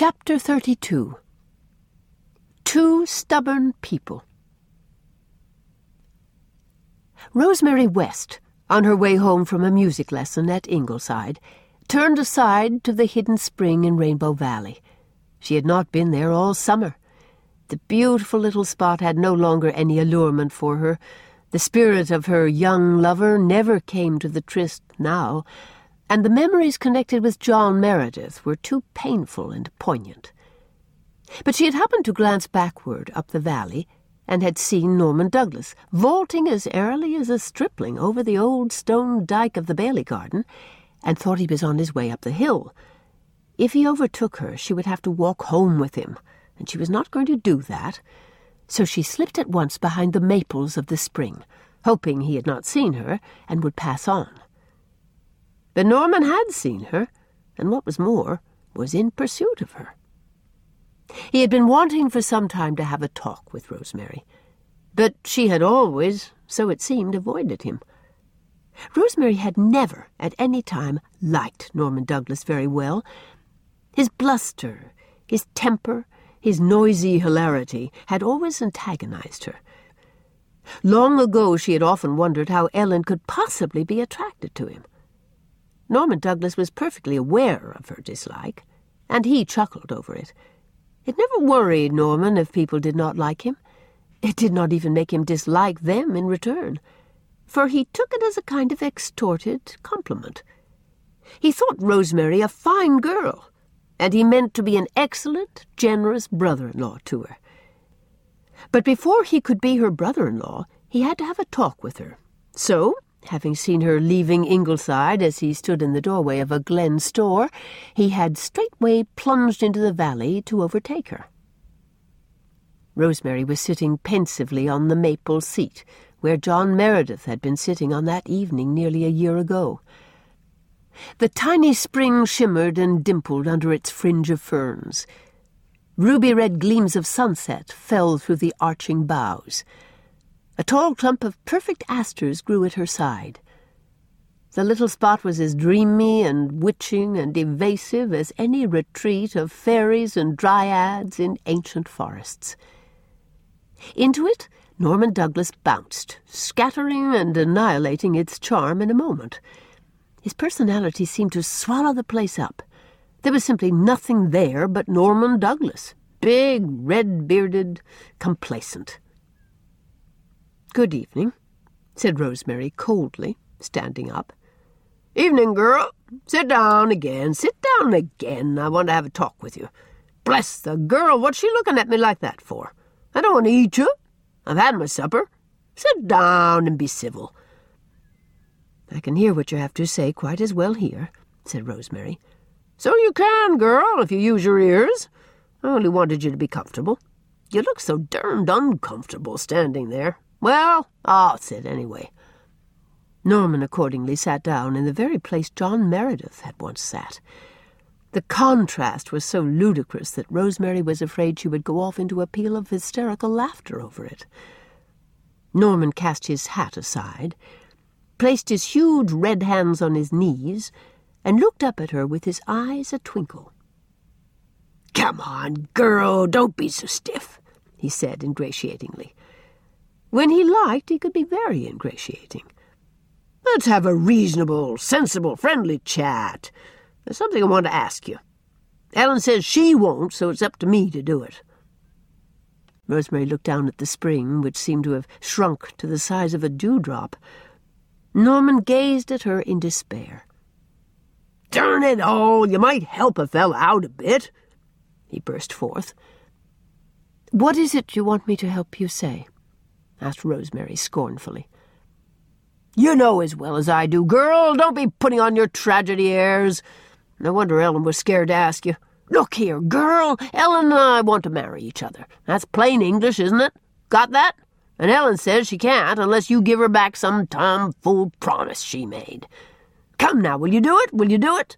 Chapter 32. Two Stubborn People. Rosemary West, on her way home from a music lesson at Ingleside, turned aside to the hidden spring in Rainbow Valley. She had not been there all summer. The beautiful little spot had no longer any allurement for her. The spirit of her young lover never came to the tryst now, and the memories connected with John Meredith were too painful and poignant. But she had happened to glance backward up the valley and had seen Norman Douglas vaulting as airily as a stripling over the old stone dike of the Bailey garden, and thought he was on his way up the hill. If he overtook her, she would have to walk home with him, and she was not going to do that. So she slipped at once behind the maples of the spring, hoping he had not seen her and would pass on. But Norman had seen her, and what was more, was in pursuit of her. He had been wanting for some time to have a talk with Rosemary, but she had always, so it seemed, avoided him. Rosemary had never, at any time, liked Norman Douglas very well. His bluster, his temper, his noisy hilarity had always antagonized her. Long ago she had often wondered how Ellen could possibly be attracted to him. Norman Douglas was perfectly aware of her dislike, and he chuckled over it. It never worried Norman if people did not like him. It did not even make him dislike them in return, for he took it as a kind of extorted compliment. He thought Rosemary a fine girl, and he meant to be an excellent, generous brother-in-law to her. But before he could be her brother-in-law, he had to have a talk with her. So, having seen her leaving Ingleside as he stood in the doorway of a Glen store, he had straightway plunged into the valley to overtake her. Rosemary was sitting pensively on the maple seat, where John Meredith had been sitting on that evening nearly a year ago. The tiny spring shimmered and dimpled under its fringe of ferns. Ruby-red gleams of sunset fell through the arching boughs. A tall clump of perfect asters grew at her side. The little spot was as dreamy and witching and evasive as any retreat of fairies and dryads in ancient forests. Into it Norman Douglas bounced, scattering and annihilating its charm in a moment. His personality seemed to swallow the place up. There was simply nothing there but Norman Douglas, big, red-bearded, complacent. "Good evening," said Rosemary coldly, standing up. "Evening, girl. Sit down again. I want to have a talk with you. Bless the girl, what's she looking at me like that for? I don't want to eat you. I've had my supper. Sit down and be civil." "I can hear what you have to say quite as well here," said Rosemary. "So you can, girl, if you use your ears. I only wanted you to be comfortable. You look so darned uncomfortable standing there. Well, I'll sit anyway." Norman accordingly sat down in the very place John Meredith had once sat. The contrast was so ludicrous that Rosemary was afraid she would go off into a peal of hysterical laughter over it. Norman cast his hat aside, placed his huge red hands on his knees, and looked up at her with his eyes a-twinkle. "Come on, girl, don't be so stiff," he said ingratiatingly. When he liked, he could be very ingratiating. "Let's have a reasonable, sensible, friendly chat. There's something I want to ask you. Ellen says she won't, so it's up to me to do it." Rosemary looked down at the spring, which seemed to have shrunk to the size of a dewdrop. Norman gazed at her in despair. "Darn it all, you might help a fella out a bit," he burst forth. "What is it you want me to help you say?" asked Rosemary scornfully. "You know as well as I do, girl. Don't be putting on your tragedy airs. No wonder Ellen was scared to ask you. Look here, girl, Ellen and I want to marry each other. That's plain English, isn't it? Got that? And Ellen says she can't unless you give her back some tomfool promise she made. Come now, will you do it? Will you do it?"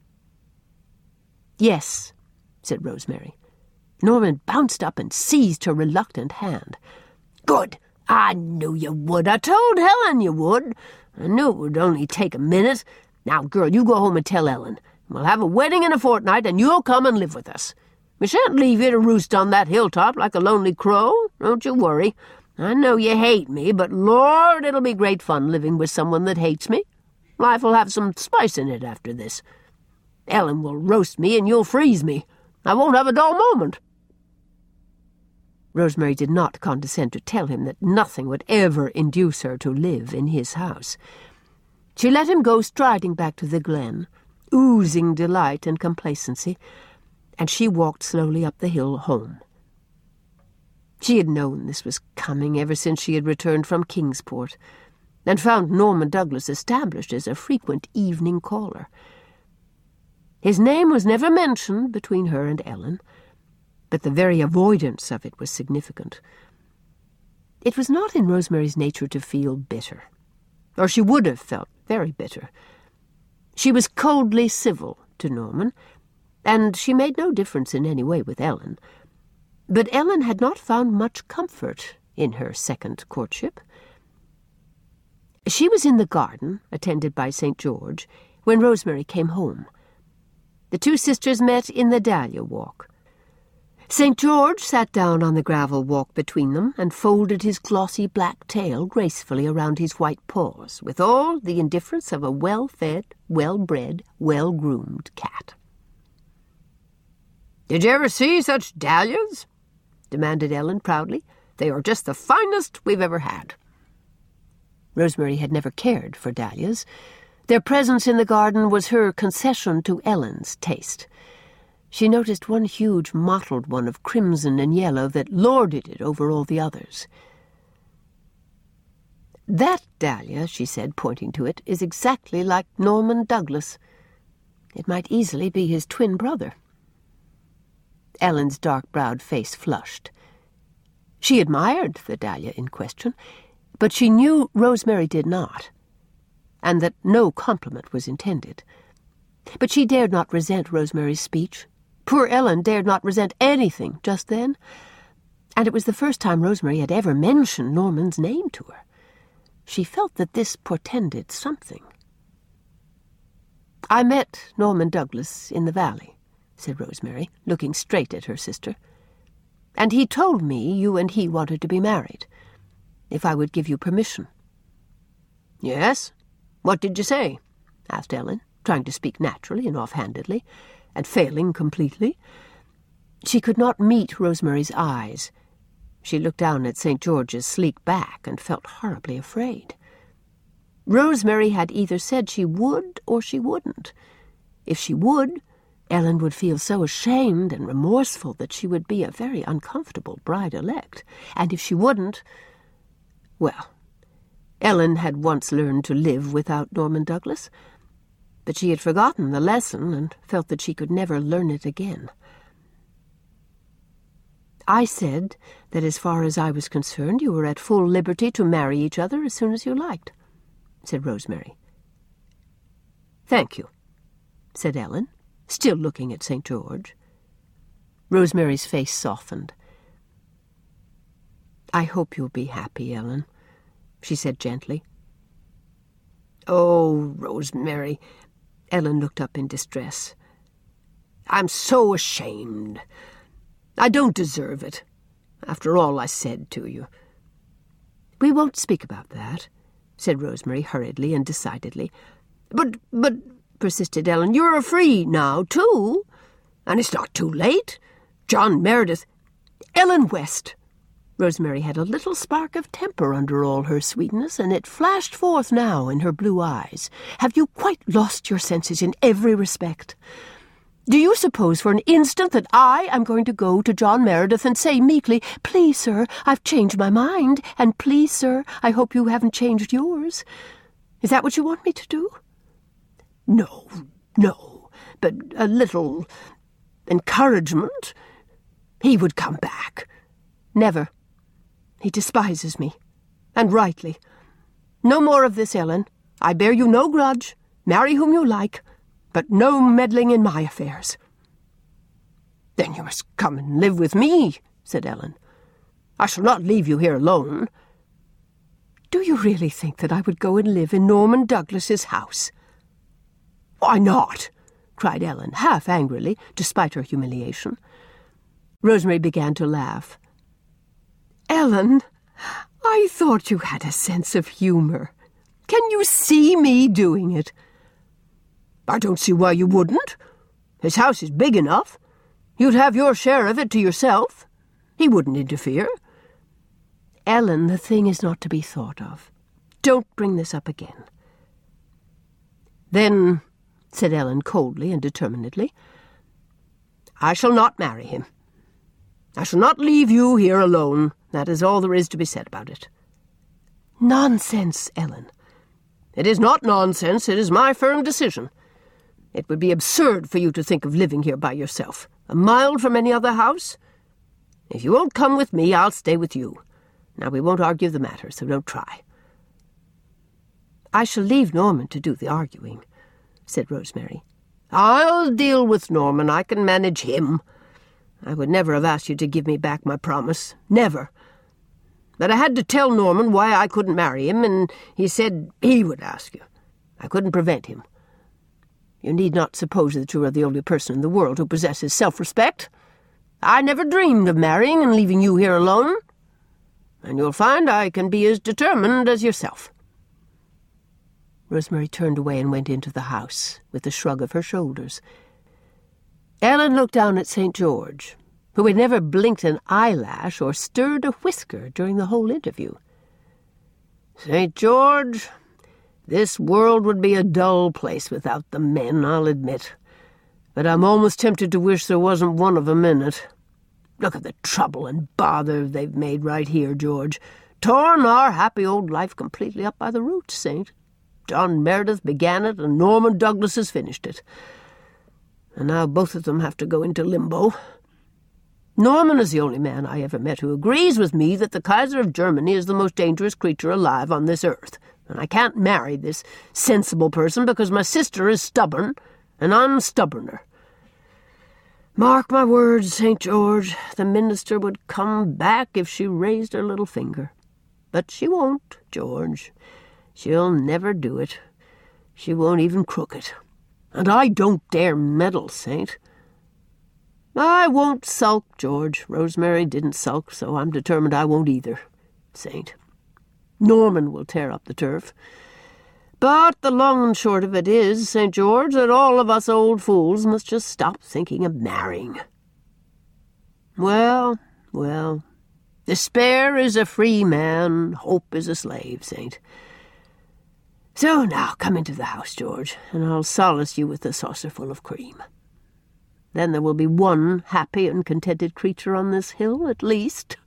"Yes," said Rosemary. Norman bounced up and seized her reluctant hand. "Good. I knew you would. I told Helen you would. I knew it would only take a minute. Now, girl, you go home and tell Ellen. We'll have a wedding in a fortnight, and you'll come and live with us. We shan't leave you to roost on that hilltop like a lonely crow. Don't you worry. I know you hate me, but Lord, it'll be great fun living with someone that hates me. Life will have some spice in it after this. Ellen will roast me and you'll freeze me. I won't have a dull moment." Rosemary did not condescend to tell him that nothing would ever induce her to live in his house. She let him go striding back to the glen, oozing delight and complacency, and she walked slowly up the hill home. She had known this was coming ever since she had returned from Kingsport, and found Norman Douglas established as a frequent evening caller. His name was never mentioned between her and Ellen, but the very avoidance of it was significant. It was not in Rosemary's nature to feel bitter, or she would have felt very bitter. She was coldly civil to Norman, and she made no difference in any way with Ellen. But Ellen had not found much comfort in her second courtship. She was in the garden, attended by St. George, when Rosemary came home. The two sisters met in the dahlia walk. St. George sat down on the gravel walk between them and folded his glossy black tail gracefully around his white paws, with all the indifference of a well-fed, well-bred, well-groomed cat. "Did you ever see such dahlias?" demanded Ellen proudly. "They are just the finest we've ever had." Rosemary had never cared for dahlias. Their presence in the garden was her concession to Ellen's taste. She noticed one huge mottled one of crimson and yellow that lorded it over all the others. "That dahlia," she said, pointing to it, "is exactly like Norman Douglas. It might easily be his twin brother." Ellen's dark-browed face flushed. She admired the dahlia in question, but she knew Rosemary did not, and that no compliment was intended. But she dared not resent Rosemary's speech. Poor Ellen dared not resent anything just then, and it was the first time Rosemary had ever mentioned Norman's name to her. She felt that this portended something. "I met Norman Douglas in the valley," said Rosemary, looking straight at her sister. "And he told me you and he wanted to be married, if I would give you permission." "Yes? What did you say?" asked Ellen, trying to speak naturally and offhandedly, and failing completely. She could not meet Rosemary's eyes. She looked down at St. George's sleek back and felt horribly afraid. Rosemary had either said she would or she wouldn't. If she would, Ellen would feel so ashamed and remorseful that she would be a very uncomfortable bride-elect. And if she wouldn't, well, Ellen had once learned to live without Norman Douglas, but she had forgotten the lesson and felt that she could never learn it again. "I said that as far as I was concerned, you were at full liberty to marry each other as soon as you liked," said Rosemary. "Thank you," said Ellen, still looking at St. George. Rosemary's face softened. "I hope you'll be happy, Ellen," she said gently. "Oh, Rosemary," Ellen looked up in distress. "I'm so ashamed. I don't deserve it, after all I said to you." "We won't speak about that," said Rosemary hurriedly and decidedly. But, persisted Ellen, "you're free now, too. And it's not too late. John Meredith—" "Ellen West!" Rosemary had a little spark of temper under all her sweetness, and it flashed forth now in her blue eyes. "Have you quite lost your senses in every respect? Do you suppose for an instant that I am going to go to John Meredith and say meekly, 'Please, sir, I've changed my mind, and please, sir, I hope you haven't changed yours'? Is that what you want me to do? No, but a little encouragement. He would come back." "Never. He despises me, and rightly. No more of this, Ellen. I bear you no grudge. Marry whom you like, but no meddling in my affairs." "Then you must come and live with me," said Ellen. "I shall not leave you here alone." "Do you really think that I would go and live in Norman Douglas's house?" "Why not?" cried Ellen, half angrily, despite her humiliation. Rosemary began to laugh. "Ellen, I thought you had a sense of humor. Can you see me doing it?" "I don't see why you wouldn't. His house is big enough. You'd have your share of it to yourself. He wouldn't interfere." "Ellen, the thing is not to be thought of. Don't bring this up again." "Then," said Ellen coldly and determinedly, "I shall not marry him. I shall not leave you here alone. That is all there is to be said about it." "Nonsense, Ellen." "It is not nonsense. It is my firm decision. It would be absurd for you to think of living here by yourself, a mile from any other house. If you won't come with me, I'll stay with you. Now, we won't argue the matter, so don't try." "I shall leave Norman to do the arguing," said Rosemary. "I'll deal with Norman. I can manage him. I would never have asked you to give me back my promise. Never. But I had to tell Norman why I couldn't marry him, and he said he would ask you. I couldn't prevent him. You need not suppose that you are the only person in the world who possesses self-respect. I never dreamed of marrying and leaving you here alone. And you'll find I can be as determined as yourself." Rosemary turned away and went into the house, with a shrug of her shoulders. Ellen looked down at St. George, who had never blinked an eyelash or stirred a whisker during the whole interview. "St. George, this world would be a dull place without the men, I'll admit. But I'm almost tempted to wish there wasn't one of 'em in it. Look at the trouble and bother they've made right here, George. Torn our happy old life completely up by the roots, Saint. John Meredith began it, and Norman Douglas has finished it. And now both of them have to go into limbo. Norman is the only man I ever met who agrees with me that the Kaiser of Germany is the most dangerous creature alive on this earth, and I can't marry this sensible person because my sister is stubborn, and I'm stubborner. Mark my words, St. George, the minister would come back if she raised her little finger. But she won't, George. She'll never do it. She won't even crook it. And I don't dare meddle, Saint. I won't sulk, George. Rosemary didn't sulk, so I'm determined I won't either, Saint. Norman will tear up the turf. But the long and short of it is, St. George, that all of us old fools must just stop thinking of marrying. Well, despair is a free man, hope is a slave, Saint. So now come into the house, George, and I'll solace you with a saucerful of cream. Then there will be one happy and contented creature on this hill, at least.'